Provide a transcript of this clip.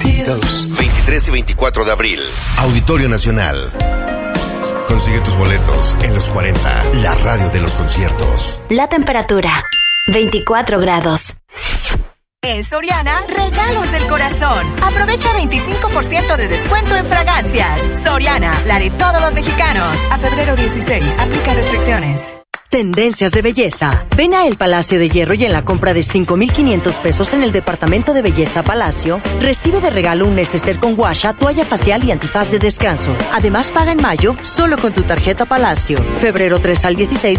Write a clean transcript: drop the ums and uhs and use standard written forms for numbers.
sentidos. 23 y 24 de abril, Auditorio Nacional. Consigue tus boletos en Los 40, la radio de los conciertos. La temperatura, 24 grados. En Soriana, regalos del corazón. Aprovecha 25% de descuento en fragancias. Soriana, la de todos los mexicanos. A febrero 16, aplica restricciones. Tendencias de belleza. Ven a El Palacio de Hierro y en la compra de 5,500 pesos en el departamento de belleza Palacio, recibe de regalo un neceser con guasha, toalla facial y antifaz de descanso. Además, paga en mayo solo con tu tarjeta Palacio. Febrero 3 al 16